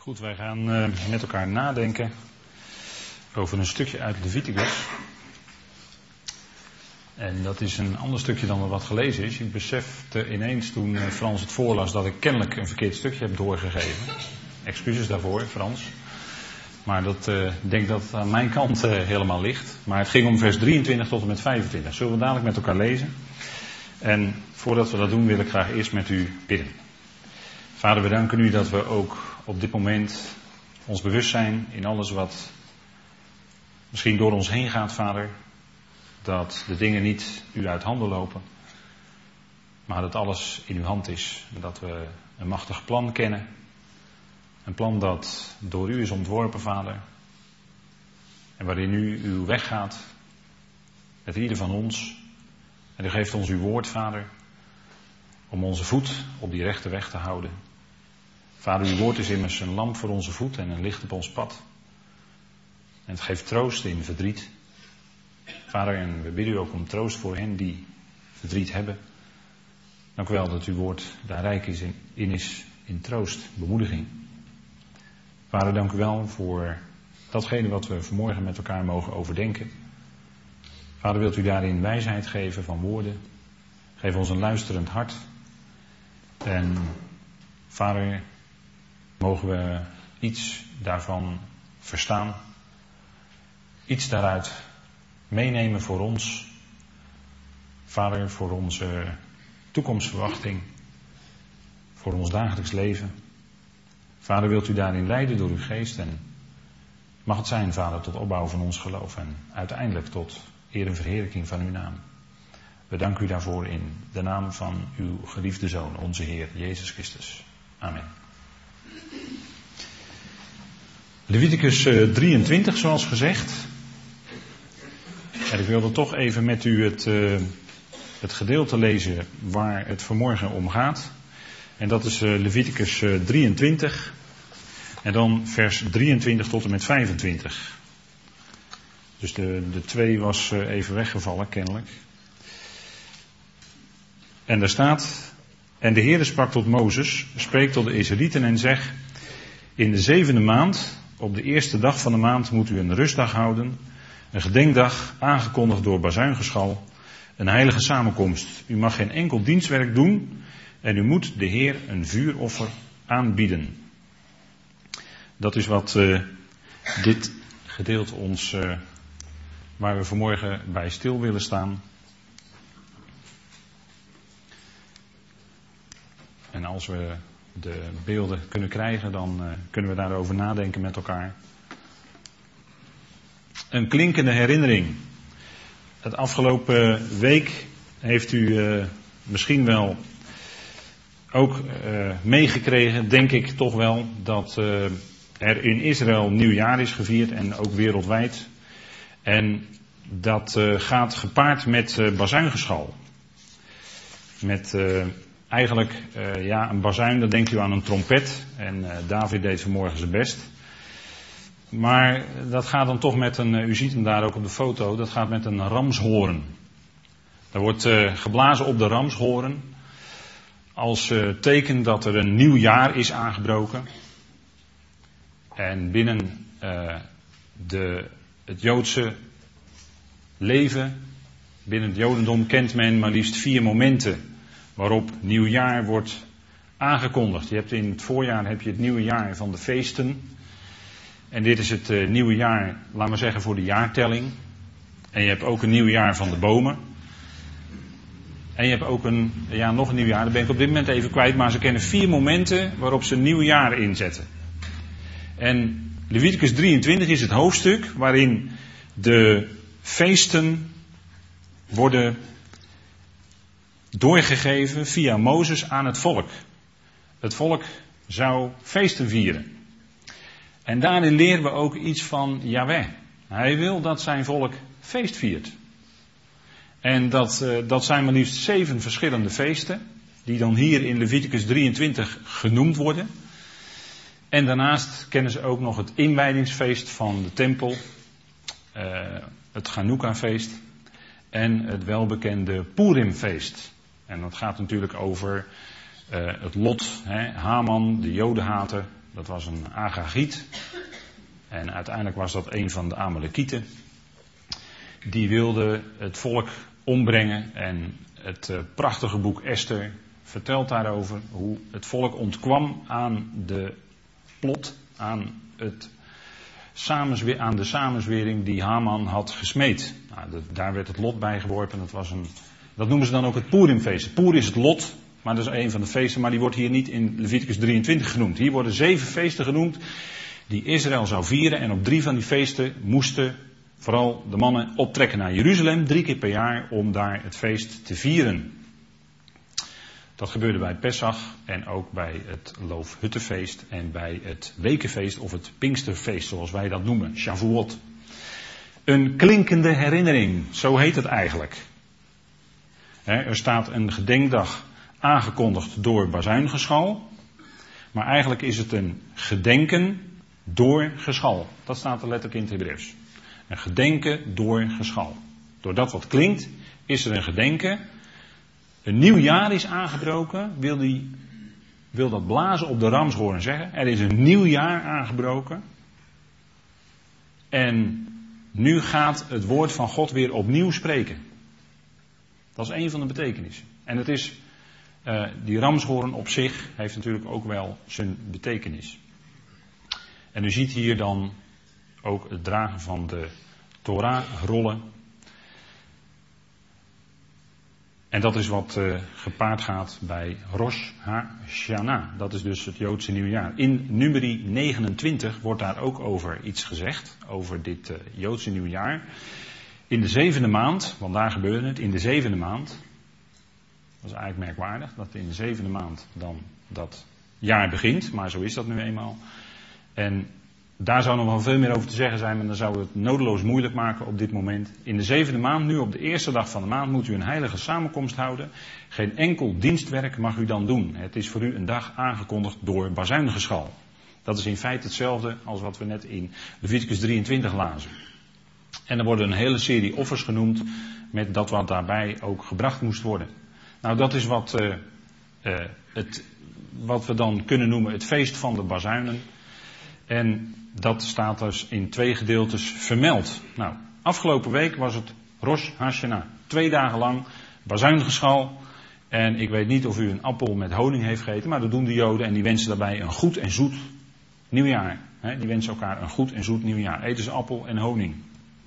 Goed, wij gaan met elkaar nadenken over een stukje uit Leviticus. En dat is een ander stukje dan wat gelezen is. Ik besefte ineens toen Frans het voorlas dat ik kennelijk een verkeerd stukje heb doorgegeven. Excuses daarvoor, Frans. Maar ik denk dat het aan mijn kant helemaal ligt. Maar het ging om vers 23 tot en met 25. Zullen we dadelijk met elkaar lezen? En voordat we dat doen wil ik graag eerst met u bidden. Vader, we danken u dat we ook op dit moment ons bewust zijn in alles wat misschien door ons heen gaat, Vader. Dat de dingen niet u uit handen lopen, maar dat alles in uw hand is. Dat we een machtig plan kennen. Een plan dat door u is ontworpen, Vader. En waarin u uw weg gaat met ieder van ons. En u geeft ons uw woord, Vader, om onze voet op die rechte weg te houden. Vader, uw woord is immers een lamp voor onze voet en een licht op ons pad. En het geeft troost in verdriet. Vader, en we bidden u ook om troost voor hen die verdriet hebben. Dank u wel dat uw woord daar rijk is in troost, bemoediging. Vader, dank u wel voor datgene wat we vanmorgen met elkaar mogen overdenken. Vader, wilt u daarin wijsheid geven van woorden. Geef ons een luisterend hart. En Vader, mogen we iets daarvan verstaan. Iets daaruit meenemen voor ons. Vader, voor onze toekomstverwachting. Voor ons dagelijks leven. Vader, wilt u daarin leiden door uw geest. En mag het zijn, Vader, tot opbouw van ons geloof. En uiteindelijk tot eer en verheerlijking van uw naam. We danken u daarvoor in de naam van uw geliefde Zoon, onze Heer Jezus Christus. Amen. Leviticus 23, zoals gezegd. En ik wilde toch even met u het gedeelte lezen waar het vanmorgen om gaat. En dat is Leviticus 23. En dan vers 23 tot en met 25. Dus de 2 was even weggevallen, kennelijk. En daar staat: En de Heere sprak tot Mozes, spreek tot de Israëlieten en zeg: In de 7e maand, op de eerste dag van de maand, moet u een rustdag houden. Een gedenkdag, aangekondigd door bazuingeschal. Een heilige samenkomst. U mag geen enkel dienstwerk doen. En u moet de Heer een vuuroffer aanbieden. Dat is wat dit gedeelte ons, waar we vanmorgen bij stil willen staan. En als we de beelden kunnen krijgen, dan kunnen we daarover nadenken met elkaar. Een klinkende herinnering. Het afgelopen week heeft u misschien wel ook meegekregen, denk ik toch wel, dat er in Israël nieuwjaar is gevierd en ook wereldwijd. En dat gaat gepaard met bazuingeschal. Met eigenlijk een bazuin, dan denkt u aan een trompet. En David deed vanmorgen zijn best. Maar dat gaat dan toch met u ziet hem daar ook op de foto, dat gaat met een ramshoorn. Er wordt geblazen op de ramshoorn als teken dat er een nieuw jaar is aangebroken. En binnen het Joodse leven, binnen het Jodendom kent men maar liefst 4 momenten waarop nieuwjaar wordt aangekondigd. Je hebt in het voorjaar heb je het nieuwe jaar van de feesten. En dit is het nieuwe jaar, laten we zeggen, voor de jaartelling. En je hebt ook een nieuw jaar van de bomen. En je hebt ook nog een nieuw jaar, dat ben ik op dit moment even kwijt, maar ze kennen 4 momenten waarop ze een nieuw jaar inzetten. En Leviticus 23 is het hoofdstuk waarin de feesten worden doorgegeven via Mozes aan het volk. Het volk zou feesten vieren. En daarin leren we ook iets van Yahweh. Hij wil dat zijn volk feest viert. En dat zijn maar liefst 7 verschillende feesten, die dan hier in Leviticus 23 genoemd worden. En daarnaast kennen ze ook nog het inwijdingsfeest van de tempel, het Chanukka-feest en het welbekende Purimfeest. En dat gaat natuurlijk over het lot, Haman, de Jodenhater, Dat was een Agagiet. En uiteindelijk was dat een van de Amalekieten. Die wilde het volk ombrengen. En het prachtige boek Esther vertelt daarover hoe het volk ontkwam aan de plot, aan de samenzwering die Haman had gesmeed. Nou, daar werd het lot bij geworpen. Dat noemen ze dan ook het Purimfeest. Purim is het lot, maar dat is een van de feesten, maar die wordt hier niet in Leviticus 23 genoemd. Hier worden 7 feesten genoemd die Israël zou vieren. En op 3 van die feesten moesten vooral de mannen optrekken naar Jeruzalem 3 keer per jaar om daar het feest te vieren. Dat gebeurde bij Pesach en ook bij het Loofhuttenfeest en bij het Wekenfeest of het Pinksterfeest, zoals wij dat noemen, Shavuot. Een klinkende herinnering, zo heet het eigenlijk. Er staat een gedenkdag aangekondigd door bazuingeschal, maar eigenlijk is het een gedenken door geschal. Dat staat er letterlijk in het Hebreeuws. Een gedenken door geschal. Door dat wat klinkt, is er een gedenken. Een nieuw jaar is aangebroken, wil dat blazen op de ramshoorn zeggen. Er is een nieuw jaar aangebroken. En nu gaat het woord van God weer opnieuw spreken. Dat is een van de betekenissen. En het is, die ramshoorn op zich heeft natuurlijk ook wel zijn betekenis. En u ziet hier dan ook het dragen van de Torah-rollen. En dat is wat gepaard gaat bij Rosh Hashanah. Dat is dus het Joodse nieuwjaar. In Numeri 29 wordt daar ook over iets gezegd. Over dit Joodse nieuwjaar. In de 7e maand, want daar gebeurde het, in de 7e maand. Dat is eigenlijk merkwaardig, dat in de 7e maand dan dat jaar begint. Maar zo is dat nu eenmaal. En daar zou nog wel veel meer over te zeggen zijn, maar dan zou het nodeloos moeilijk maken op dit moment. In de 7e maand, nu op de eerste dag van de maand, moet u een heilige samenkomst houden. Geen enkel dienstwerk mag u dan doen. Het is voor u een dag aangekondigd door bazuingeschal. Dat is in feite hetzelfde als wat we net in Leviticus 23 lazen. En er worden een hele serie offers genoemd met dat wat daarbij ook gebracht moest worden. Nou, dat is wat we dan kunnen noemen het feest van de bazuinen. En dat staat dus in 2 gedeeltes vermeld. Nou, afgelopen week was het Rosh Hashanah. 2 dagen lang bazuingeschal. En ik weet niet of u een appel met honing heeft gegeten, maar dat doen de Joden en die wensen daarbij een goed en zoet nieuwjaar. Die wensen elkaar een goed en zoet nieuwjaar. Eten ze appel en honing.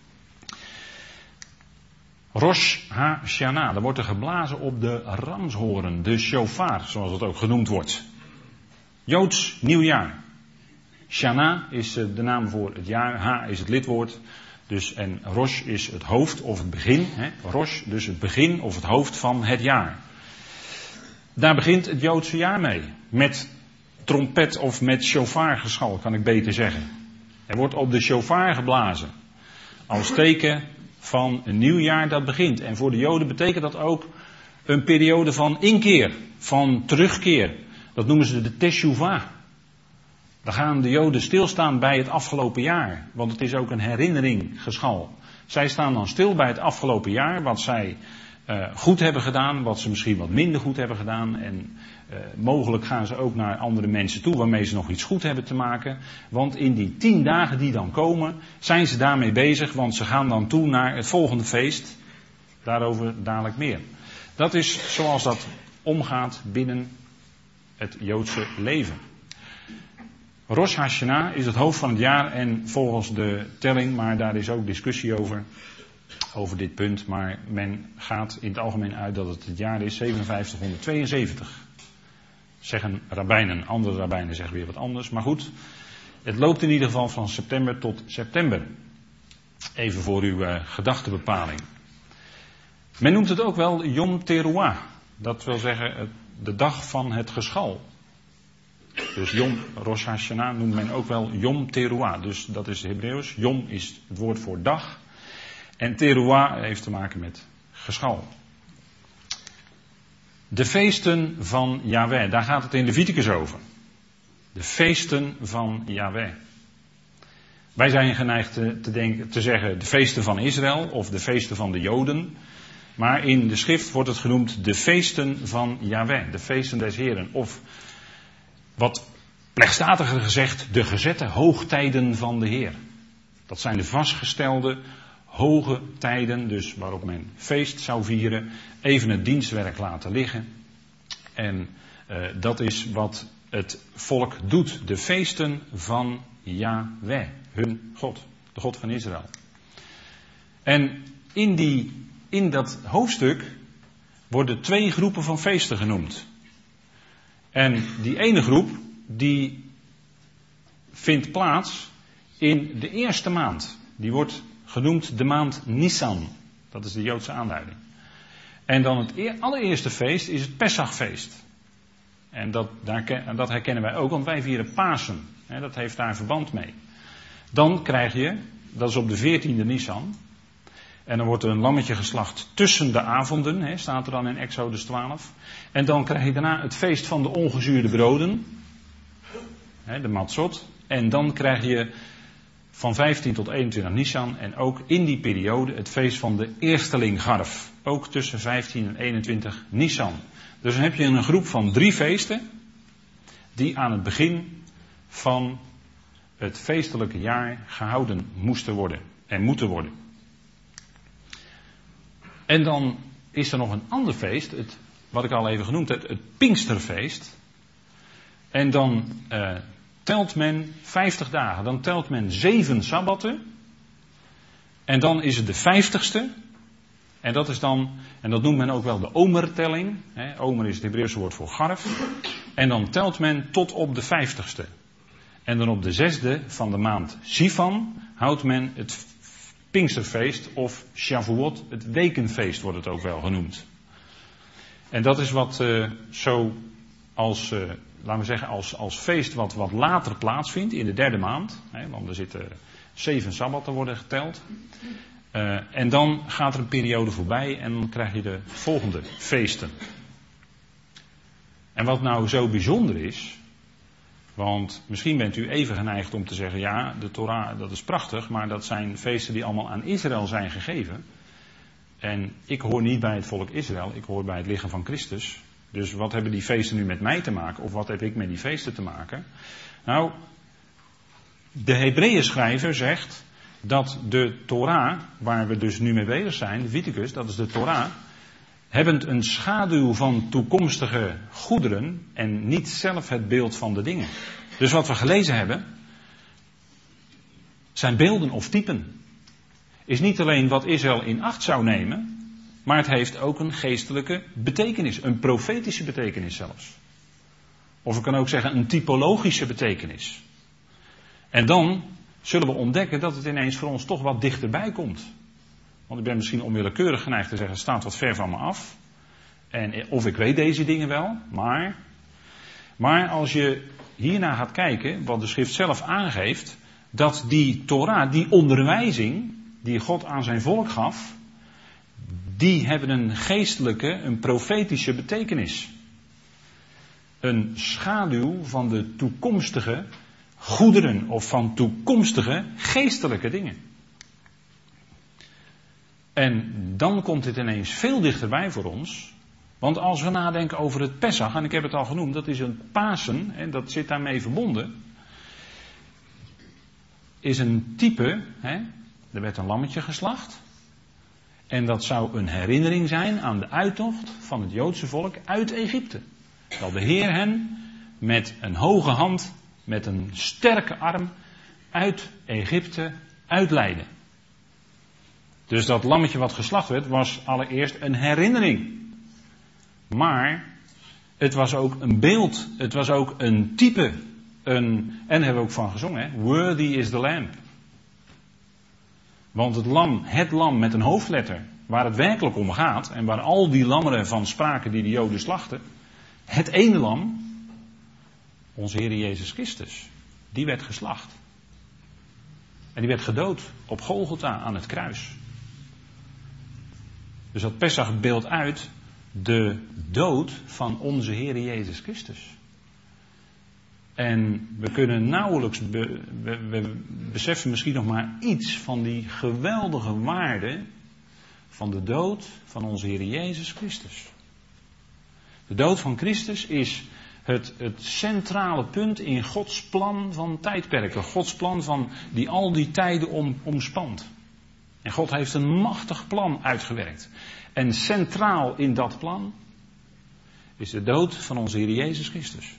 Rosh Hashanah, daar wordt er geblazen op de ramshoorn, de shofar, zoals het ook genoemd wordt. Joods nieuwjaar. Shana is de naam voor het jaar, Ha is het lidwoord, dus, en Rosh is het hoofd of het begin. Rosh, dus het begin of het hoofd van het jaar. Daar begint het Joodse jaar mee. Met trompet of met shofargeschal, kan ik beter zeggen. Er wordt op de shofar geblazen. Als teken van een nieuw jaar dat begint. En voor de Joden betekent dat ook een periode van inkeer, van terugkeer. Dat noemen ze de Teshuvah. Dan gaan de Joden stilstaan bij het afgelopen jaar. Want het is ook een herinneringsgeschal. Zij staan dan stil bij het afgelopen jaar. Wat zij goed hebben gedaan. Wat ze misschien wat minder goed hebben gedaan. En mogelijk gaan ze ook naar andere mensen toe. Waarmee ze nog iets goed hebben te maken. Want in die 10 dagen die dan komen. Zijn ze daarmee bezig. Want ze gaan dan toe naar het volgende feest. Daarover dadelijk meer. Dat is zoals dat omgaat binnen het Joodse leven. Rosh Hashanah is het hoofd van het jaar en volgens de telling, maar daar is ook discussie over dit punt. Maar men gaat in het algemeen uit dat het jaar is 5772. Zeggen rabbijnen, andere rabbijnen zeggen weer wat anders. Maar goed, het loopt in ieder geval van september tot september. Even voor uw gedachtebepaling. Men noemt het ook wel Yom Teruah. Dat wil zeggen de dag van het geschal. Dus Yom Rosh Hashanah noemt men ook wel Yom Teruah. Dus dat is Hebreeuws. Yom is het woord voor dag. En Teruah heeft te maken met geschal. De feesten van Yahweh. Daar gaat het in Leviticus over. De feesten van Yahweh. Wij zijn geneigd te zeggen de feesten van Israël of de feesten van de Joden. Maar in de schrift wordt het genoemd de feesten van Yahweh. De feesten des Heren. Of wat Plechtstatiger gezegd, de gezette hoogtijden van de Heer. Dat zijn de vastgestelde hoge tijden, dus waarop men feest zou vieren, even het dienstwerk laten liggen. En dat is wat het volk doet. De feesten van Yahweh, hun God, de God van Israël. En in dat hoofdstuk worden 2 groepen van feesten genoemd. En die ene groep, die vindt plaats in de eerste maand. Die wordt genoemd de maand Nisan. Dat is de Joodse aanduiding. En dan het allereerste feest is het Pesachfeest. En dat herkennen wij ook, want wij vieren Pasen. Dat heeft daar verband mee. Dan krijg je, dat is op de 14e Nisan. En dan wordt er een lammetje geslacht tussen de avonden, staat er dan in Exodus 12. En dan krijg je daarna het feest van de ongezuurde broden. De Matzot. En dan krijg je van 15 tot 21 Nisan en ook in die periode het feest van de eerstelinggarf. Ook tussen 15 en 21 Nisan. Dus dan heb je een groep van 3 feesten die aan het begin van het feestelijke jaar gehouden moesten worden en moeten worden. En dan is er nog een ander feest, wat ik al even genoemd heb, het Pinksterfeest. En dan telt men 50 dagen. Dan telt men 7 sabbatten. En dan is het de 50ste. En dat is dan, en dat noemt men ook wel de omertelling. Omer is het Hebreeuwse woord voor garf. En dan telt men tot op de 50ste. En dan op de 6e van de maand Sivan houdt men het Pinksterfeest of Shavuot, het wekenfeest wordt het ook wel genoemd. En dat is wat zo als, laten we zeggen, als feest wat later plaatsvindt in de 3e maand. Want er zitten 7 sabbatten worden geteld. En dan gaat er een periode voorbij en dan krijg je de volgende feesten. En wat nou zo bijzonder is, want misschien bent u even geneigd om te zeggen, ja, de Torah, dat is prachtig, maar dat zijn feesten die allemaal aan Israël zijn gegeven. En ik hoor niet bij het volk Israël, ik hoor bij het lichaam van Christus. Dus wat hebben die feesten nu met mij te maken, of wat heb ik met die feesten te maken? Nou, de Hebreeënschrijver zegt dat de Torah, waar we dus nu mee bezig zijn, de Leviticus, dat is de Torah, hebben een schaduw van toekomstige goederen en niet zelf het beeld van de dingen. Dus wat we gelezen hebben, zijn beelden of typen. Is niet alleen wat Israël in acht zou nemen, maar het heeft ook een geestelijke betekenis, een profetische betekenis zelfs. Of ik kan ook zeggen een typologische betekenis. En dan zullen we ontdekken dat het ineens voor ons toch wat dichterbij komt. Want ik ben misschien onwillekeurig geneigd te zeggen, het staat wat ver van me af. Of ik weet deze dingen wel, maar als je hiernaar gaat kijken, wat de schrift zelf aangeeft, dat die Torah, die onderwijzing die God aan zijn volk gaf, die hebben een geestelijke, een profetische betekenis. Een schaduw van de toekomstige goederen of van toekomstige geestelijke dingen. En dan komt dit ineens veel dichterbij voor ons. Want als we nadenken over het Pesach, en ik heb het al genoemd, dat is een Pasen, en dat zit daarmee verbonden. Is een type, er werd een lammetje geslacht. En dat zou een herinnering zijn aan de uittocht van het Joodse volk uit Egypte. Dat de Heer hen met een hoge hand, met een sterke arm, uit Egypte uitleidde. Dus dat lammetje wat geslacht werd, was allereerst een herinnering. Maar het was ook een beeld, het was ook een type. En daar hebben we ook van gezongen, Worthy is the Lamb. Want het lam met een hoofdletter, waar het werkelijk om gaat, en waar al die lammeren van spraken die de Joden slachten, het ene lam, onze Heer Jezus Christus, die werd geslacht. En die werd gedood op Golgotha aan het kruis. Dus dat Pesach beeldt uit de dood van onze Heer Jezus Christus. En we kunnen nauwelijks, we beseffen misschien nog maar iets van die geweldige waarde van de dood van onze Heer Jezus Christus. De dood van Christus is het centrale punt in Gods plan van tijdperken. Gods plan die al die tijden omspant. En God heeft een machtig plan uitgewerkt. En centraal in dat plan is de dood van onze Heer Jezus Christus.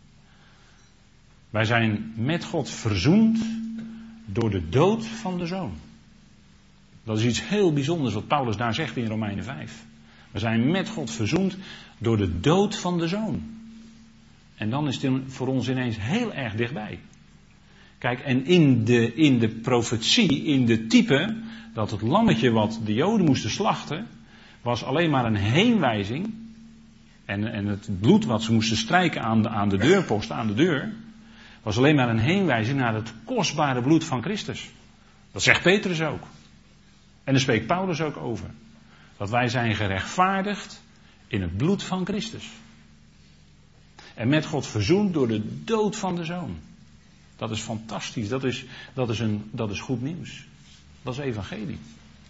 Wij zijn met God verzoend door de dood van de Zoon. Dat is iets heel bijzonders wat Paulus daar zegt in Romeinen 5. We zijn met God verzoend door de dood van de Zoon. En dan is het voor ons ineens heel erg dichtbij. Kijk, en in de profetie, in de type, dat het lammetje wat de Joden moesten slachten, was alleen maar een heenwijzing. En het bloed wat ze moesten strijken aan de deurpost, aan de deur, was alleen maar een heenwijzing naar het kostbare bloed van Christus. Dat zegt Petrus ook. En daar spreekt Paulus ook over. Dat wij zijn gerechtvaardigd in het bloed van Christus. En met God verzoend door de dood van de Zoon. Dat is fantastisch. Dat is goed nieuws. Dat is evangelie.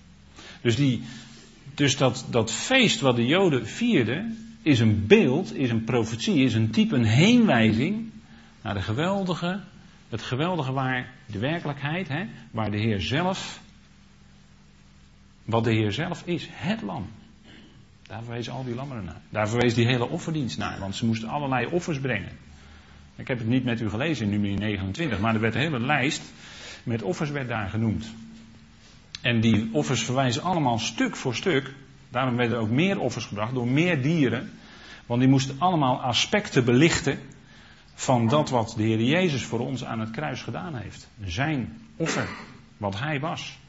Dus dat feest wat de Joden vierden, is een beeld, is een profetie, is een type, een heenwijzing naar het geweldige waar de werkelijkheid, waar de Heer zelf, wat de Heer zelf is, het lam. Daar verwezen al die lammeren naar. Daar verwees die hele offerdienst naar, want ze moesten allerlei offers brengen. Ik heb het niet met u gelezen in nummer 29, maar er werd een hele lijst met offers werd daar genoemd. En die offers verwijzen allemaal stuk voor stuk. Daarom werden er ook meer offers gebracht door meer dieren. Want die moesten allemaal aspecten belichten van dat wat de Heer Jezus voor ons aan het kruis gedaan heeft. Zijn offer, wat Hij was.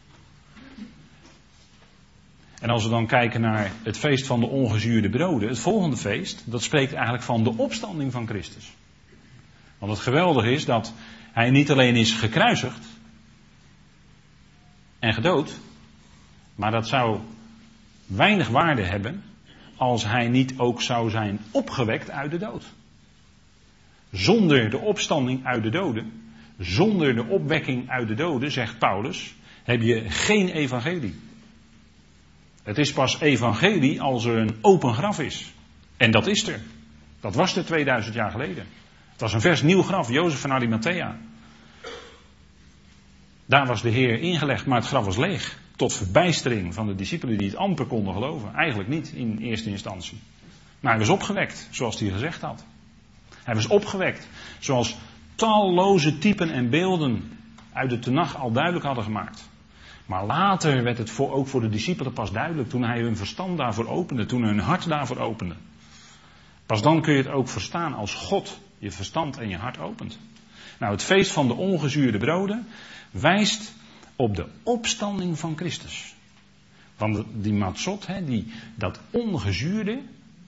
En als we dan kijken naar het feest van de ongezuurde broden, het volgende feest, dat spreekt eigenlijk van de opstanding van Christus. Want het geweldige is dat Hij niet alleen is gekruisigd en gedood, maar dat zou weinig waarde hebben als Hij niet ook zou zijn opgewekt uit de dood. Zonder de opstanding uit de doden, zonder de opwekking uit de doden, zegt Paulus, heb je geen evangelie. Het is pas evangelie als er een open graf is. En dat is er. Dat was er 2000 jaar geleden. Het was een vers nieuw graf, Jozef van Arimathea. Daar was de Heer ingelegd, maar het graf was leeg. Tot verbijstering van de discipelen die het amper konden geloven. Eigenlijk niet in eerste instantie. Maar hij was opgewekt, zoals hij gezegd had. Hij was opgewekt, zoals talloze typen en beelden uit de Tenach al duidelijk hadden gemaakt. Maar later werd het ook voor de discipelen pas duidelijk, toen hij hun verstand daarvoor opende, toen hun hart daarvoor opende. Pas dan kun je het ook verstaan als God je verstand en je hart opent. Nou, het feest van de ongezuurde broden wijst op de opstanding van Christus. Want die matzot, dat ongezuurde,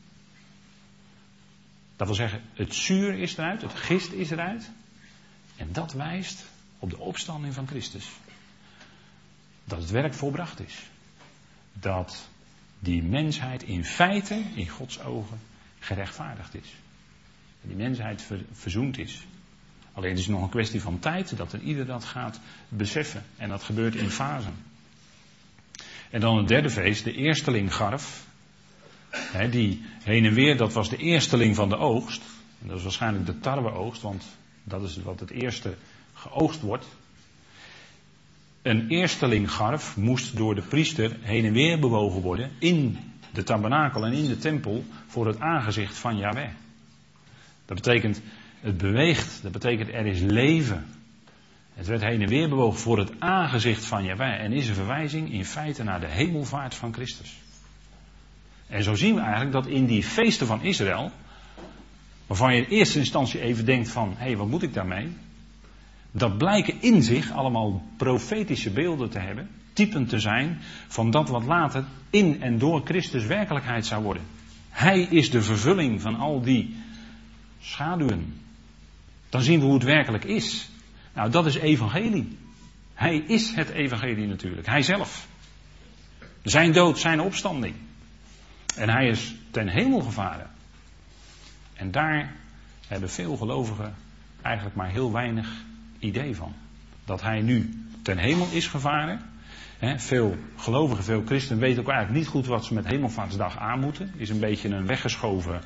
dat wil zeggen, het zuur is eruit, het gist is eruit. En dat wijst op de opstanding van Christus. Dat het werk volbracht is. Dat die mensheid in feite, in Gods ogen, gerechtvaardigd is. Die mensheid verzoend is. Alleen het is nog een kwestie van tijd dat een ieder dat gaat beseffen. En dat gebeurt in fasen. En dan het derde feest, de eerstelinggarf. Die heen en weer, dat was de eersteling van de oogst. En dat is waarschijnlijk de tarweoogst, want dat is wat het eerste geoogst wordt. Een eerstelinggarf moest door de priester heen en weer bewogen worden in de tabernakel en in de tempel voor het aangezicht van Yahweh. Dat betekent, het beweegt, dat betekent er is leven. Het werd heen en weer bewogen voor het aangezicht van Yahweh en is een verwijzing in feite naar de hemelvaart van Christus. En zo zien we eigenlijk dat in die feesten van Israël, waarvan je in eerste instantie even denkt van, hé, wat moet ik daarmee? Dat blijken in zich allemaal profetische beelden te hebben, typen te zijn van dat wat later in en door Christus werkelijkheid zou worden. Hij is de vervulling van al die schaduwen. Dan zien we hoe het werkelijk is. Nou, dat is evangelie. Hij is het evangelie natuurlijk. Hij zelf. Zijn dood, zijn opstanding. En hij is ten hemel gevaren. En daar hebben veel gelovigen eigenlijk maar heel weinig idee van. Dat hij nu ten hemel is gevaren. Veel gelovigen, veel christenen weten ook eigenlijk niet goed wat ze met Hemelvaartsdag aan moeten. Is een beetje een weggeschoven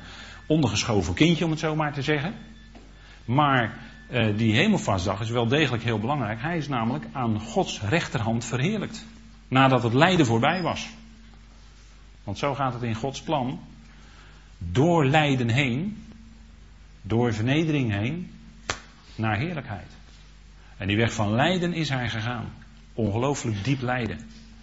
ondergeschoven kindje, om het zo maar te zeggen. Maar die hemelvaartsdag is wel degelijk heel belangrijk. Hij is namelijk aan Gods rechterhand verheerlijkt. Nadat het lijden voorbij was. Want zo gaat het in Gods plan. Door lijden heen, door vernedering heen, naar heerlijkheid. En die weg van lijden is hij gegaan. Ongelooflijk diep lijden.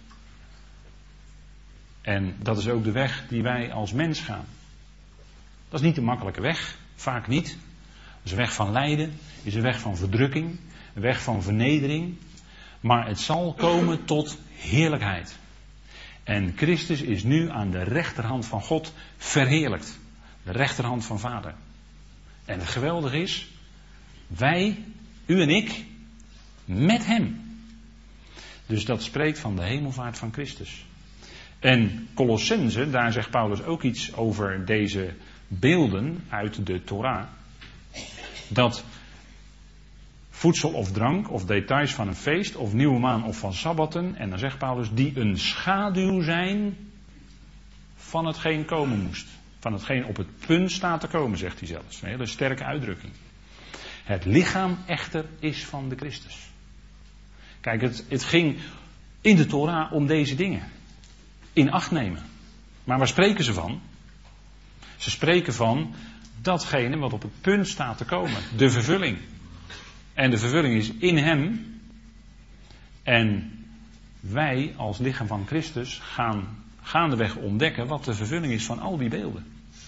En dat is ook de weg die wij als mens gaan. Dat is niet de makkelijke weg, vaak niet. Dat is een weg van lijden, is een weg van verdrukking, een weg van vernedering. Maar het zal komen tot heerlijkheid. En Christus is nu aan de rechterhand van God verheerlijkt. De rechterhand van Vader. En het geweldige is, wij, u en ik, met hem. Dus dat spreekt van de hemelvaart van Christus. En Colossenzen, daar zegt Paulus ook iets over deze beelden uit de Torah. Dat voedsel of drank of details van een feest of nieuwe maan of van sabbatten. En dan zegt Paulus die een schaduw zijn van hetgeen komen moest. Van hetgeen op het punt staat te komen, zegt hij zelfs. Een hele sterke uitdrukking. Het lichaam echter is van de Christus. Kijk, het ging in de Torah om deze dingen. In acht nemen. Maar waar spreken ze van? Ze spreken van datgene wat op het punt staat te komen. De vervulling. En de vervulling is in hem. En wij als lichaam van Christus gaan gaandeweg ontdekken wat de vervulling is van al die beelden.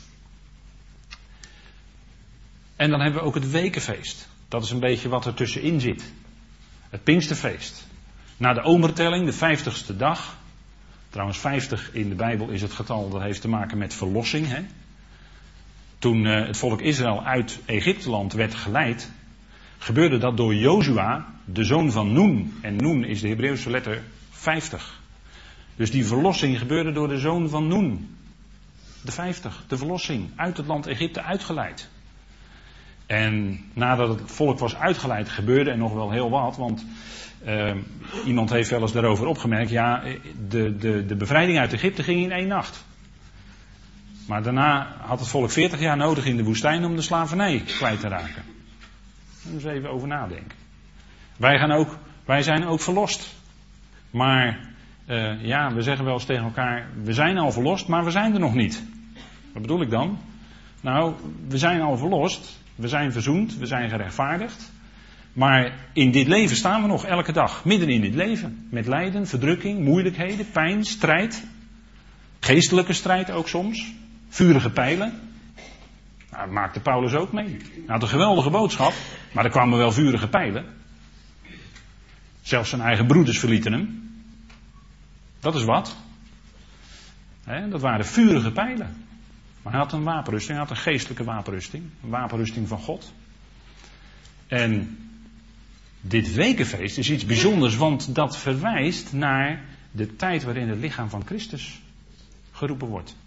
En dan hebben we ook het wekenfeest. Dat is een beetje wat er tussenin zit. Het Pinksterfeest. Na de omertelling, de 50ste dag. Trouwens, 50 in de Bijbel is het getal dat heeft te maken met verlossing. Hè? Toen het volk Israël uit Egypteland werd geleid, gebeurde dat door Jozua, de zoon van Noen. En Noen is de Hebreeuwse letter 50. Dus die verlossing gebeurde door de zoon van Noen. De 50, de verlossing, uit het land Egypte uitgeleid. En nadat het volk was uitgeleid gebeurde er nog wel heel wat, want iemand heeft wel eens daarover opgemerkt, ja, de bevrijding uit Egypte ging in 1 nacht. Maar daarna had het volk 40 jaar nodig in de woestijn om de slavernij kwijt te raken. Daar moeten we even over nadenken. Wij zijn ook verlost. Maar we zeggen wel eens tegen elkaar, we zijn al verlost, maar we zijn er nog niet. Wat bedoel ik dan? Nou, we zijn al verlost, we zijn verzoend, we zijn gerechtvaardigd. Maar in dit leven staan we nog elke dag, midden in dit leven. Met lijden, verdrukking, moeilijkheden, pijn, strijd. Geestelijke strijd ook soms. Vurige pijlen. Nou, dat maakte Paulus ook mee. Hij had een geweldige boodschap, maar er kwamen wel vurige pijlen. Zelfs zijn eigen broeders verlieten hem. Dat is wat. Dat waren vurige pijlen. Maar hij had een wapenrusting, hij had een geestelijke wapenrusting. Een wapenrusting van God. En dit wekenfeest is iets bijzonders, want dat verwijst naar de tijd waarin het lichaam van Christus geroepen wordt.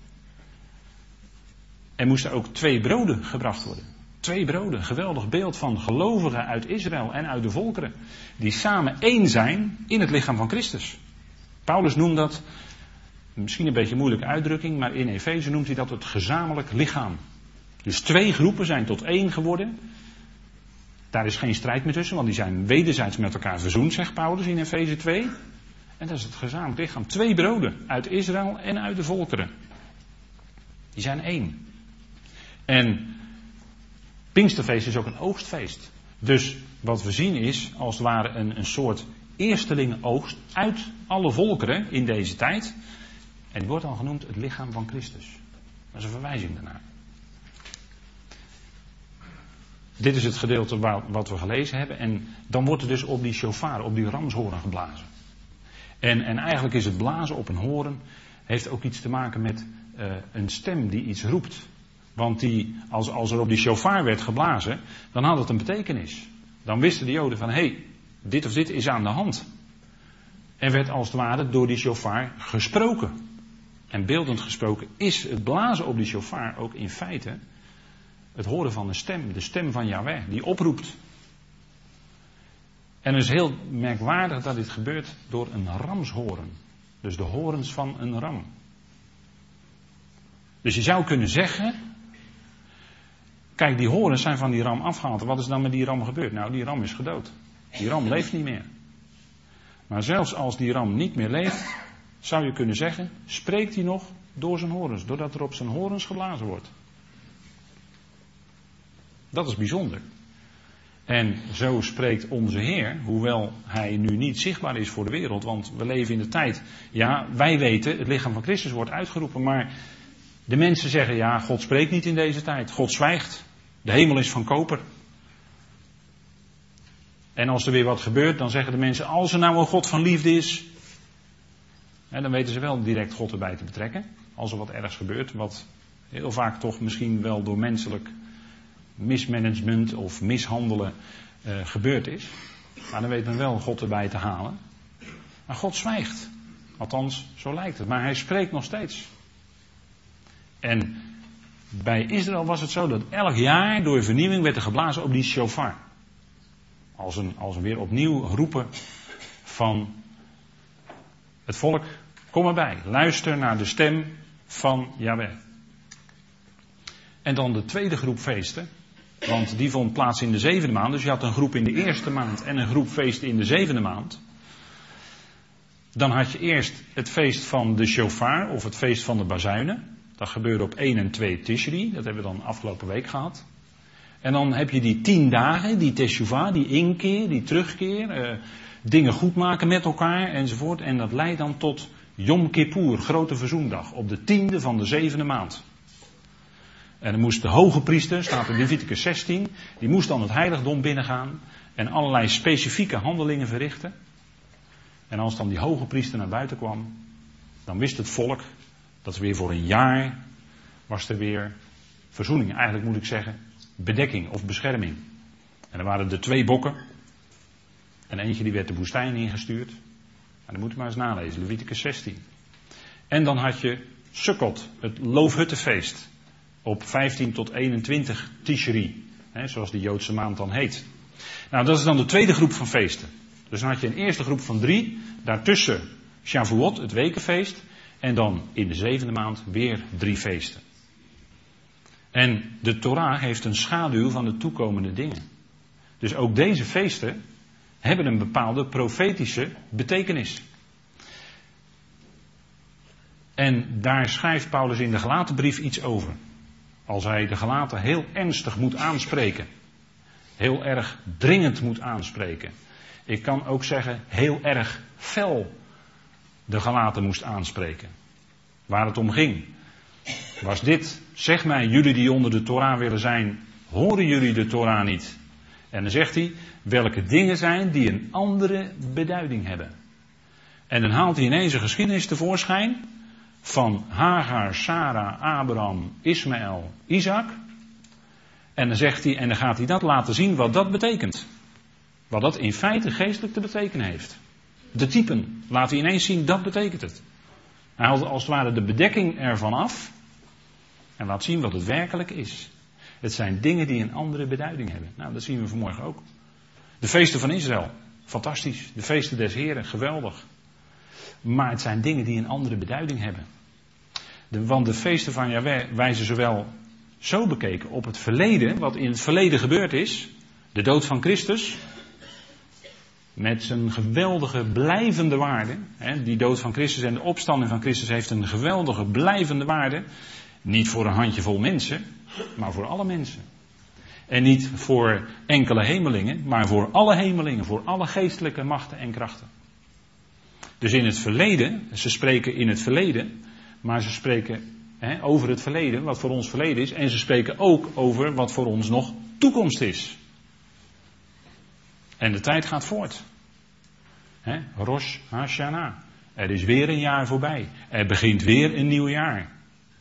Er moesten ook 2 broden gebracht worden. 2 broden, geweldig beeld van gelovigen uit Israël en uit de volkeren. Die samen één zijn in het lichaam van Christus. Paulus noemt dat, misschien een beetje een moeilijke uitdrukking, maar in Efeze noemt hij dat het gezamenlijk lichaam. Dus 2 groepen zijn tot 1 geworden. Daar is geen strijd meer tussen, want die zijn wederzijds met elkaar verzoend, zegt Paulus in Efeze 2. En dat is het gezamenlijk lichaam. 2 broden uit Israël en uit de volkeren. Die zijn 1. En Pinksterfeest is ook een oogstfeest. Dus wat we zien is, als het ware een soort eerstelingenoogst uit alle volkeren in deze tijd. En die wordt dan genoemd het lichaam van Christus. Dat is een verwijzing daarnaar. Dit is het gedeelte wat we gelezen hebben. En dan wordt er dus op die shofar, op die ramshoorn geblazen. En eigenlijk is het blazen op een hoorn, heeft ook iets te maken met een stem die iets roept. Want als er op die shofar werd geblazen, dan had het een betekenis. Dan wisten de Joden van, hé, dit of dit is aan de hand. En werd als het ware door die shofar gesproken. En beeldend gesproken is het blazen op die shofar ook in feite het horen van een stem, de stem van Yahweh, die oproept. En het is heel merkwaardig dat dit gebeurt door een ramshoorn. Dus de horens van een ram. Dus je zou kunnen zeggen Kijk, die horens zijn van die ram afgehaald. Wat is dan met die ram gebeurd? Nou, die ram is gedood. Die ram leeft niet meer. Maar zelfs als die ram niet meer leeft, zou je kunnen zeggen, spreekt hij nog door zijn horens, doordat er op zijn horens geblazen wordt. Dat is bijzonder. En zo spreekt onze Heer, hoewel hij nu niet zichtbaar is voor de wereld, want we leven in de tijd. Ja, wij weten, het lichaam van Christus wordt uitgeroepen, maar de mensen zeggen, ja, God spreekt niet in deze tijd. God zwijgt. De hemel is van koper. En als er weer wat gebeurt, dan zeggen de mensen, als er nou een God van liefde is, dan weten ze wel direct God erbij te betrekken. Als er wat ergs gebeurt, wat heel vaak toch misschien wel door menselijk mismanagement of mishandelen gebeurd is. Maar dan weet men wel God erbij te halen. Maar God zwijgt. Althans, zo lijkt het. Maar hij spreekt nog steeds. En bij Israël was het zo dat elk jaar door vernieuwing werd er geblazen op die shofar. Als een weer opnieuw roepen van het volk, kom erbij, luister naar de stem van Yahweh. En dan de tweede groep feesten, want die vond plaats in de 7e maand, dus je had een groep in de eerste maand en een groep feesten in de 7e maand. Dan had je eerst het feest van de shofar of het feest van de bazuinen. Dat gebeurde op 1 en 2 Tishri, dat hebben we dan afgelopen week gehad. En dan heb je die 10 dagen, die teshuvah, die inkeer, die terugkeer, dingen goed maken met elkaar enzovoort. En dat leidt dan tot Yom Kippur, grote verzoendag, op de 10e van de 7e maand. En dan moest de hoge priester, staat in Leviticus 16, die moest dan het heiligdom binnengaan en allerlei specifieke handelingen verrichten. En als dan die hoge priester naar buiten kwam, dan wist het volk dat weer voor een jaar was er weer verzoening. Eigenlijk moet ik zeggen, bedekking of bescherming. En er waren er 2 bokken. En eentje die werd de woestijn ingestuurd. En dat moet je maar eens nalezen, Leviticus 16. En dan had je Sukkot, het loofhuttenfeest. Op 15 tot 21 Tishri. Zoals die Joodse maand dan heet. Nou, dat is dan de tweede groep van feesten. Dus dan had je een eerste groep van 3. Daartussen Shavuot, het wekenfeest. En dan in de 7e maand weer 3 feesten. En de Torah heeft een schaduw van de toekomende dingen. Dus ook deze feesten hebben een bepaalde profetische betekenis. En daar schrijft Paulus in de Galatenbrief iets over. Als hij de Galaten heel ernstig moet aanspreken. Heel erg dringend moet aanspreken. Ik kan ook zeggen heel erg fel de Galaten moest aanspreken. Waar het om ging. Was dit, zeg mij, jullie die onder de Torah willen zijn, horen jullie de Torah niet? En dan zegt hij, welke dingen zijn die een andere beduiding hebben. En dan haalt hij ineens een geschiedenis tevoorschijn van Hagar, Sarah, Abraham, Ismaël, Isaac. En dan zegt hij, en dan gaat hij dat laten zien wat dat betekent. Wat dat in feite geestelijk te betekenen heeft. De typen, laat hij ineens zien, dat betekent het. Hij haalt als het ware de bedekking ervan af. En laat zien wat het werkelijk is. Het zijn dingen die een andere beduiding hebben. Nou, dat zien we vanmorgen ook. De feesten van Israël, fantastisch. De feesten des Heren, geweldig. Maar het zijn dingen die een andere beduiding hebben. Want de feesten van Yahweh wijzen zowel zo bekeken op het verleden, wat in het verleden gebeurd is. De dood van Christus. Met zijn geweldige blijvende waarde. Die dood van Christus en de opstanding van Christus heeft een geweldige blijvende waarde. Niet voor een handjevol mensen, maar voor alle mensen. En niet voor enkele hemelingen, maar voor alle hemelingen, voor alle geestelijke machten en krachten. Dus in het verleden, ze spreken in het verleden, maar ze spreken over het verleden, wat voor ons verleden is. En ze spreken ook over wat voor ons nog toekomst is. En de tijd gaat voort. Rosh Hashanah. Er is weer een jaar voorbij. Er begint weer een nieuw jaar.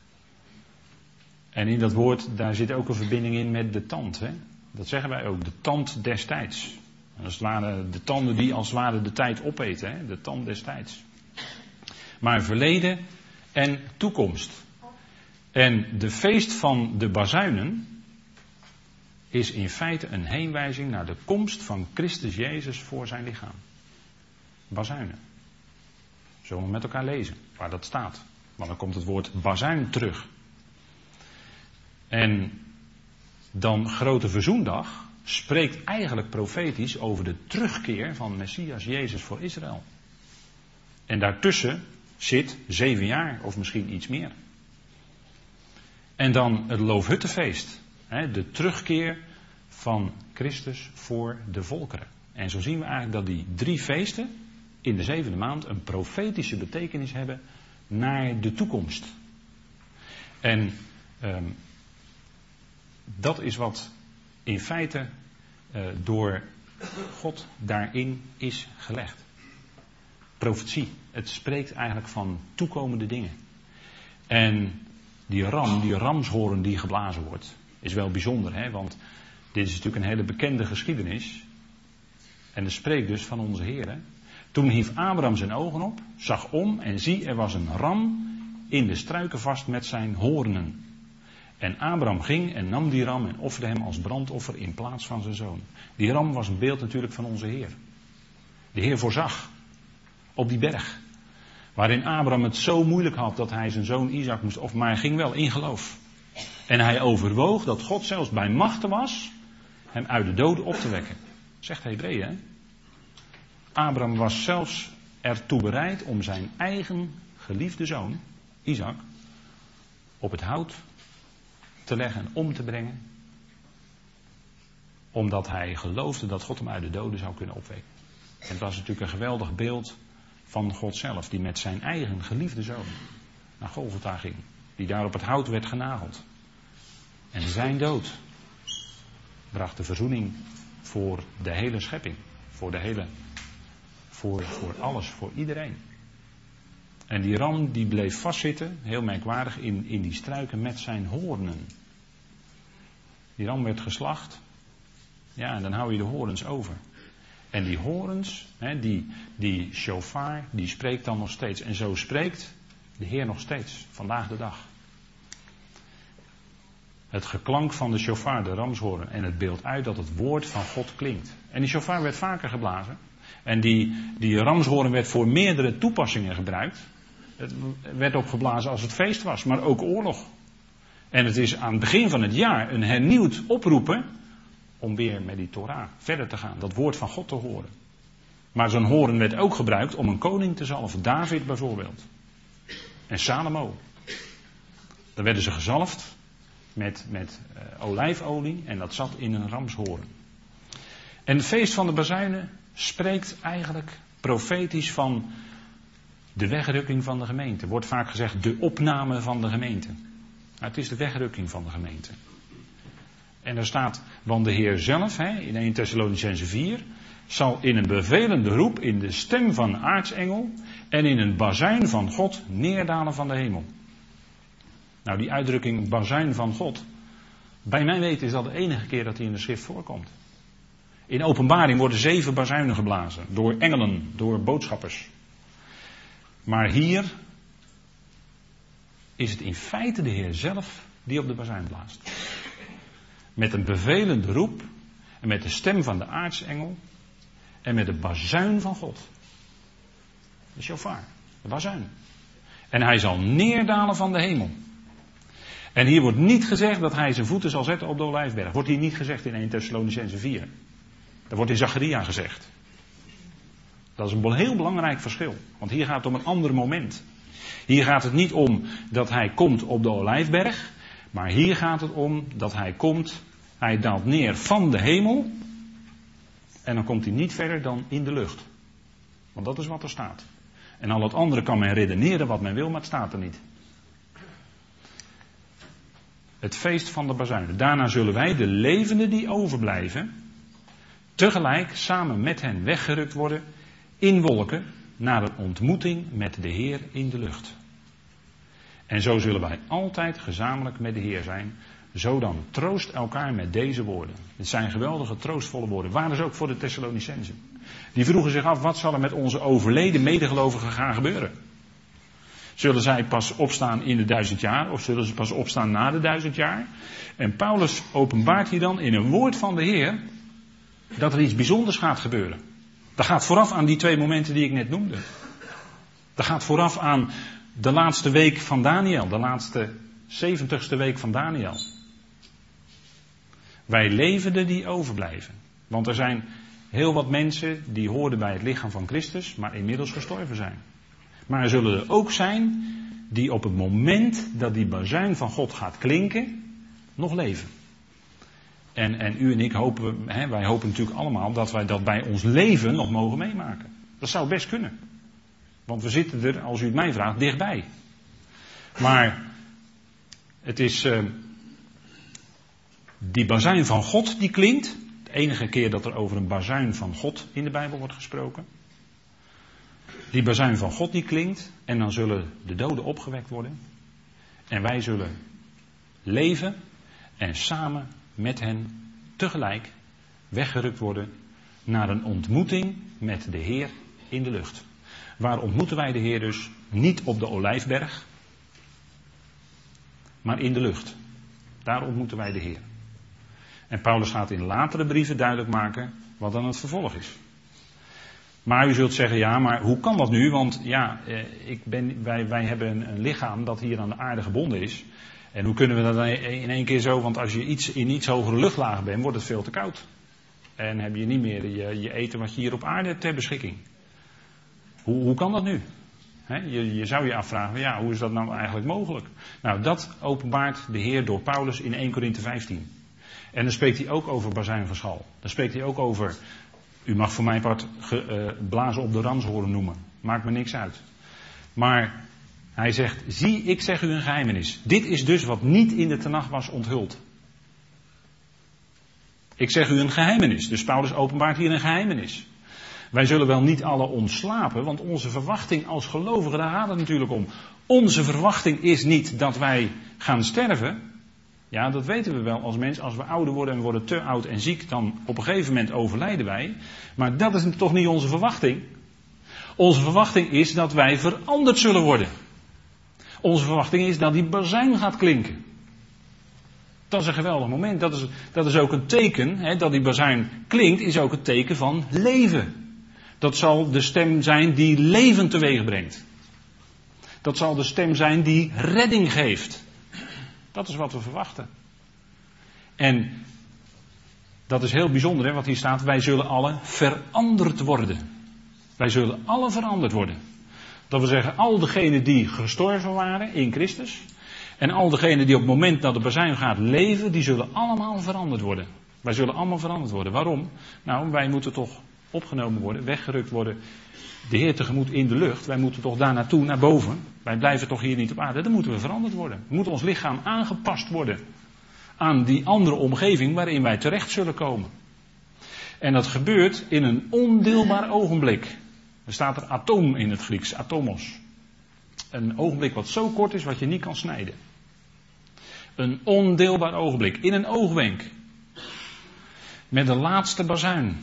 En in dat woord, daar zit ook een verbinding in met de tand. Dat zeggen wij ook, de tand des tijds. Als het ware de tanden die als het ware de tijd opeten. De tand des tijds. Maar verleden en toekomst. En de feest van de bazuinen is in feite een heenwijzing naar de komst van Christus Jezus voor zijn lichaam. Bazuinen. Zullen we met elkaar lezen waar dat staat. Want dan komt het woord bazuin terug. En dan Grote Verzoendag spreekt eigenlijk profetisch over de terugkeer van Messias Jezus voor Israël. En daartussen zit 7 jaar of misschien iets meer. En dan het Loofhuttenfeest. De terugkeer van Christus voor de volkeren. En zo zien we eigenlijk dat die 3 feesten in de 7e maand een profetische betekenis hebben naar de toekomst. En dat is wat in feite door God daarin is gelegd. Profetie. Het spreekt eigenlijk van toekomende dingen. En die ramshoorn die geblazen wordt, is wel bijzonder, hè? Want dit is natuurlijk een hele bekende geschiedenis. En het spreekt dus van onze Heer. Hè? Toen hief Abraham zijn ogen op, zag om en zie, er was een ram in de struiken vast met zijn hoornen. En Abraham ging en nam die ram en offerde hem als brandoffer in plaats van zijn zoon. Die ram was een beeld natuurlijk van onze Heer. De Heer voorzag op die berg. Waarin Abraham het zo moeilijk had dat hij zijn zoon Isaac moest offeren. Maar hij ging wel in geloof. En hij overwoog dat God zelfs bij machte was hem uit de doden op te wekken. Zegt Hebreeën, hè? Abraham was zelfs ertoe bereid om zijn eigen geliefde zoon, Isaac, op het hout te leggen en om te brengen. Omdat hij geloofde dat God hem uit de doden zou kunnen opwekken. En het was natuurlijk een geweldig beeld van God zelf, die met zijn eigen geliefde zoon naar Golgotha ging. Die daar op het hout werd genageld. En zijn dood bracht de verzoening voor de hele schepping. Voor alles, voor iedereen. En die ram die bleef vastzitten, heel merkwaardig, in die struiken met zijn hoornen. Die ram werd geslacht. Ja, en dan hou je de horens over. En die horens, die shofar, die spreekt dan nog steeds. En zo spreekt de Heer nog steeds, vandaag de dag. Het geklank van de shofar, de ramshoorn, en het beeld uit dat het woord van God klinkt. En die shofar werd vaker geblazen. En die ramshoorn werd voor meerdere toepassingen gebruikt. Het werd ook geblazen als het feest was, maar ook oorlog. En het is aan het begin van het jaar een hernieuwd oproepen om weer met die Torah verder te gaan, dat woord van God te horen. Maar zo'n hoorn werd ook gebruikt om een koning te zalven, David bijvoorbeeld. En Salomo. Dan werden ze gezalfd met olijfolie en dat zat in een ramshoorn. En het feest van de bazuinen spreekt eigenlijk profetisch van de wegrukking van de gemeente. Wordt vaak gezegd de opname van de gemeente. Maar het is de wegrukking van de gemeente. En er staat, want de Heer zelf, in 1 Thessalonicenzen 4, zal in een bevelende roep, in de stem van een aartsengel en in een bazuin van God neerdalen van de hemel. Nou, die uitdrukking bazuin van God, bij mijn weten is dat de enige keer dat die in de schrift voorkomt. In Openbaring worden 7 bazuinen geblazen, door engelen, door boodschappers. Maar hier is het in feite de Heer zelf die op de bazuin blaast. Met een bevelende roep en met de stem van de aartsengel en met de bazuin van God. De shofar, de bazuin. En hij zal neerdalen van de hemel. En hier wordt niet gezegd dat hij zijn voeten zal zetten op de Olijfberg. Wordt hier niet gezegd in 1 Thessalonicenzen 4. Dat wordt in Zacharia gezegd. Dat is een heel belangrijk verschil. Want hier gaat het om een ander moment. Hier gaat het niet om dat hij komt op de Olijfberg. Maar hier gaat het om dat hij komt. Hij daalt neer van de hemel. En dan komt hij niet verder dan in de lucht. Want dat is wat er staat. En al het andere kan men redeneren wat men wil, maar het staat er niet. Het feest van de bazuinen. Daarna zullen wij, de levenden die overblijven, tegelijk samen met hen weggerukt worden in wolken naar een ontmoeting met de Heer in de lucht. En zo zullen wij altijd gezamenlijk met de Heer zijn. Zo dan troost elkaar met deze woorden. Het zijn geweldige troostvolle woorden. Waren ze ook voor de Thessalonicenzen. Die vroegen zich af, wat zal er met onze overleden medegelovigen gaan gebeuren? Zullen zij pas opstaan in de 1000 jaar of zullen ze pas opstaan na de 1000 jaar? En Paulus openbaart hier dan in een woord van de Heer dat er iets bijzonders gaat gebeuren. Dat gaat vooraf aan die 2 momenten die ik net noemde. Dat gaat vooraf aan de laatste week van Daniel, de laatste 70ste week van Daniel. Wij levenden die overblijven. Want er zijn heel wat mensen die hoorden bij het lichaam van Christus, maar inmiddels gestorven zijn. Maar er zullen er ook zijn die op het moment dat die bazuin van God gaat klinken, nog leven. En u en ik hopen, wij hopen natuurlijk allemaal dat wij dat bij ons leven nog mogen meemaken. Dat zou best kunnen. Want we zitten er, als u het mij vraagt, dichtbij. Maar het is die bazuin van God die klinkt. De enige keer dat er over een bazuin van God in de Bijbel wordt gesproken. Die bazuin van God die klinkt. En dan zullen de doden opgewekt worden. En wij zullen leven. En samen met hen tegelijk weggerukt worden naar een ontmoeting met de Heer in de lucht. Waar ontmoeten wij de Heer dus? Niet op de Olijfberg, maar in de lucht. Daar ontmoeten wij de Heer. En Paulus gaat in latere brieven duidelijk maken wat dan het vervolg is. Maar u zult zeggen, ja, maar hoe kan dat nu? Want ja, wij hebben een lichaam dat hier aan de aarde gebonden is. En hoe kunnen we dat in één keer zo? Want als je in iets hogere luchtlagen bent, wordt het veel te koud. En heb je niet meer je eten wat je hier op aarde hebt ter beschikking. Hoe kan dat nu? Je zou je afvragen, ja, hoe is dat nou eigenlijk mogelijk? Nou, dat openbaart de Heer door Paulus in 1 Korinthe 15. En dan spreekt hij ook over bazuin van schal. Dan spreekt hij ook over, u mag voor mijn part blazen op de ramshoorn noemen. Maakt me niks uit. Maar hij zegt, zie, ik zeg u een geheimenis. Dit is dus wat niet in de Tenach was onthuld. Ik zeg u een geheimenis. Dus Paulus openbaart hier een geheimenis. Wij zullen wel niet alle ontslapen, want onze verwachting als gelovigen, daar gaat het natuurlijk om. Onze verwachting is niet dat wij gaan sterven. Ja, dat weten we wel als mens. Als we ouder worden en we worden te oud en ziek, dan op een gegeven moment overlijden wij. Maar dat is toch niet onze verwachting. Onze verwachting is dat wij veranderd zullen worden. Onze verwachting is dat die bazuin gaat klinken. Dat is een geweldig moment. Dat is ook een teken, dat die bazuin klinkt, is ook een teken van leven. Dat zal de stem zijn die leven teweeg brengt. Dat zal de stem zijn die redding geeft. Dat is wat we verwachten. En dat is heel bijzonder, wat hier staat. Wij zullen alle veranderd worden. Wij zullen alle veranderd worden. Dat wil zeggen, al degenen die gestorven waren in Christus. En al degenen die op het moment dat de bazuin gaat leven, die zullen allemaal veranderd worden. Wij zullen allemaal veranderd worden. Waarom? Nou, wij moeten toch opgenomen worden, weggerukt worden, de Heer tegemoet in de lucht. Wij moeten toch daar naartoe, naar boven. Wij blijven toch hier niet op aarde. Dan moeten we veranderd worden. Moet ons lichaam aangepast worden aan die andere omgeving waarin wij terecht zullen komen. En dat gebeurt in een ondeelbaar ogenblik. Er staat er atoom in het Grieks, atomos. Een ogenblik wat zo kort is wat je niet kan snijden. Een ondeelbaar ogenblik, in een oogwenk. Met de laatste bazuin.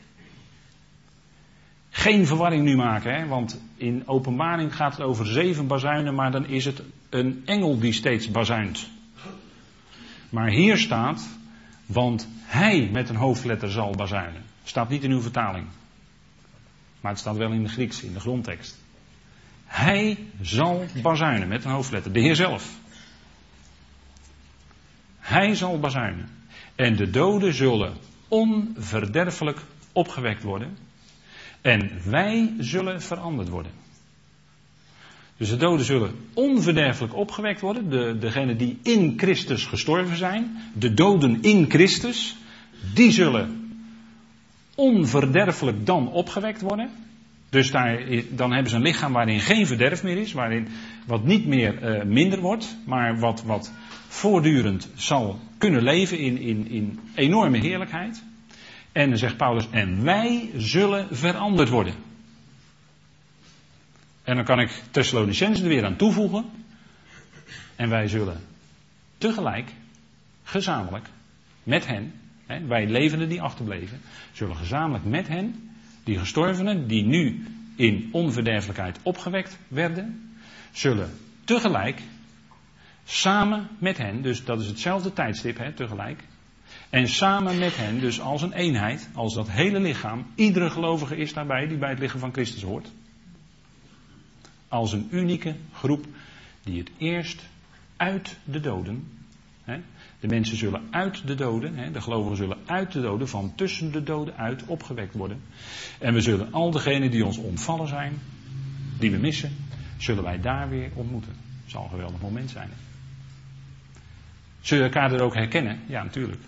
Geen verwarring nu maken, want in Openbaring gaat het over 7 bazuinen, maar dan is het een engel die steeds bazuint. Maar hier staat, want hij met een hoofdletter zal bazuinen. Staat niet in uw vertaling. Maar het staat wel in de Grieks, in de grondtekst. Hij zal bazuinen met een hoofdletter, de Heer zelf. Hij zal bazuinen. En de doden zullen onverderfelijk opgewekt worden. En wij zullen veranderd worden. Dus de doden zullen onverderfelijk opgewekt worden. Degenen die in Christus gestorven zijn. De doden in Christus. Die zullen onverderfelijk dan opgewekt worden. Dus dan hebben ze een lichaam waarin geen verderf meer is. Wat niet meer minder wordt. Maar wat voortdurend zal kunnen leven in enorme heerlijkheid. En dan zegt Paulus, en wij zullen veranderd worden. En dan kan ik Thessalonicenzen er weer aan toevoegen. En wij zullen tegelijk, gezamenlijk, met hen, wij levenden die achterbleven, zullen gezamenlijk met hen, die gestorvenen, die nu in onverderfelijkheid opgewekt werden, zullen tegelijk, samen met hen, dus dat is hetzelfde tijdstip, tegelijk, en samen met hen, dus als een eenheid, als dat hele lichaam, iedere gelovige is daarbij die bij het lichaam van Christus hoort. Als een unieke groep die het eerst uit de doden, De mensen zullen uit de doden, de gelovigen zullen uit de doden, van tussen de doden uit opgewekt worden. En we zullen al degenen die ons ontvallen zijn, die we missen, zullen wij daar weer ontmoeten. Het zal een geweldig moment zijn. Zul je elkaar er ook herkennen? Ja, natuurlijk.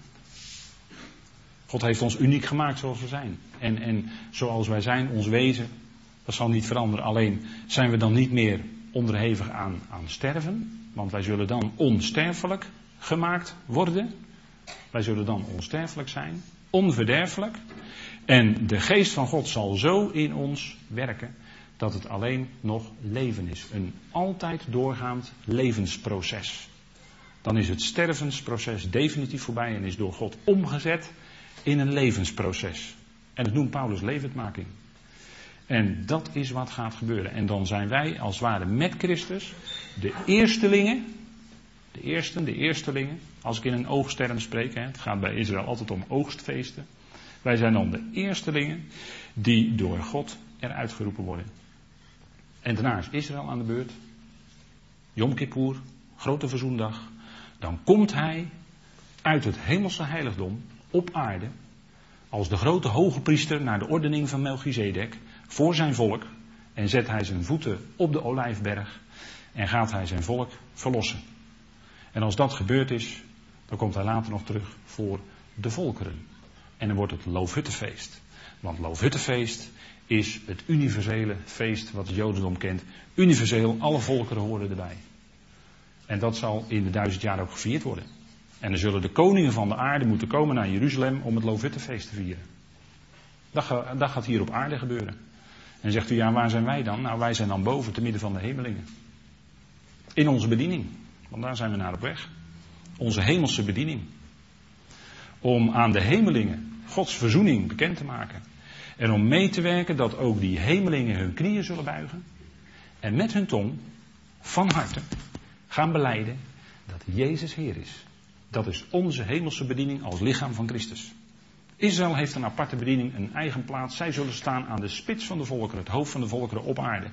God heeft ons uniek gemaakt zoals we zijn. En zoals wij zijn, ons wezen, dat zal niet veranderen. Alleen zijn we dan niet meer onderhevig aan sterven. Want wij zullen dan onsterfelijk gemaakt worden. Wij zullen dan onsterfelijk zijn. Onverderfelijk. En de geest van God zal zo in ons werken dat het alleen nog leven is. Een altijd doorgaand levensproces. Dan is het stervensproces definitief voorbij en is door God omgezet in een levensproces. En dat noemt Paulus levendmaking. En dat is wat gaat gebeuren. En dan zijn wij als het ware met Christus de eerstelingen. De eerstelingen. Als ik in een oogstterm spreek. Het gaat bij Israël altijd om oogstfeesten. Wij zijn dan de eerstelingen die door God eruit geroepen worden. En daarna is Israël aan de beurt. Yom Kippur, grote verzoendag. Dan komt hij uit het hemelse heiligdom op aarde. Als de grote hoge priester naar de ordening van Melchizedek. Voor zijn volk. En zet hij zijn voeten op de Olijfberg. En gaat hij zijn volk verlossen. En als dat gebeurd is, dan komt hij later nog terug voor de volkeren. En dan wordt het Loofhuttenfeest. Want Loofhuttenfeest is het universele feest wat het Jodendom kent. Universeel, alle volkeren horen erbij. En dat zal in de 1000 jaar ook gevierd worden. En dan zullen de koningen van de aarde moeten komen naar Jeruzalem om het Loofhuttenfeest te vieren. Dat gaat hier op aarde gebeuren. En zegt u, ja, waar zijn wij dan? Nou, wij zijn dan boven, te midden van de hemelingen. In onze bediening. Want daar zijn we naar op weg. Onze hemelse bediening. Om aan de hemelingen Gods verzoening bekend te maken. En om mee te werken dat ook die hemelingen hun knieën zullen buigen. En met hun tong, van harte, gaan belijden dat Jezus Heer is. Dat is onze hemelse bediening als lichaam van Christus. Israël heeft een aparte bediening, een eigen plaats. Zij zullen staan aan de spits van de volkeren, het hoofd van de volkeren op aarde.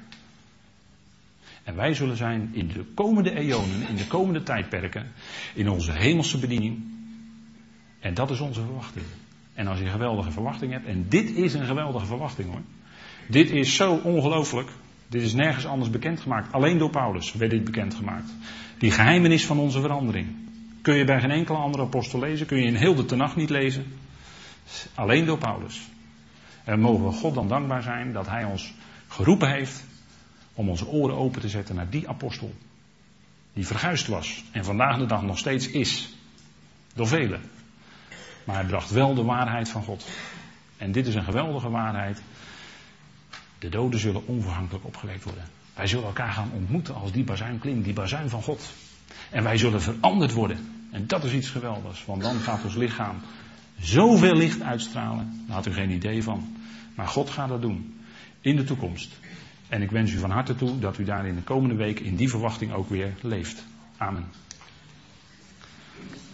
En wij zullen zijn in de komende eonen, in de komende tijdperken, in onze hemelse bediening. En dat is onze verwachting. En als je een geweldige verwachting hebt, en dit is een geweldige verwachting hoor. Dit is zo ongelooflijk. Dit is nergens anders bekendgemaakt. Alleen door Paulus werd dit bekendgemaakt. Die geheimenis van onze verandering. Kun je bij geen enkele andere apostel lezen. Kun je in heel de Tenach niet lezen. Alleen door Paulus. En mogen we God dan dankbaar zijn dat hij ons geroepen heeft om onze oren open te zetten naar die apostel. Die verguisd was. En vandaag de dag nog steeds is. Door velen. Maar hij bracht wel de waarheid van God. En dit is een geweldige waarheid. De doden zullen onvergankelijk opgewekt worden. Wij zullen elkaar gaan ontmoeten als die bazuin klinkt, die bazuin van God. En wij zullen veranderd worden. En dat is iets geweldigs, want dan gaat ons lichaam zoveel licht uitstralen. Daar had u geen idee van. Maar God gaat dat doen. In de toekomst. En ik wens u van harte toe dat u daar in de komende week in die verwachting ook weer leeft. Amen.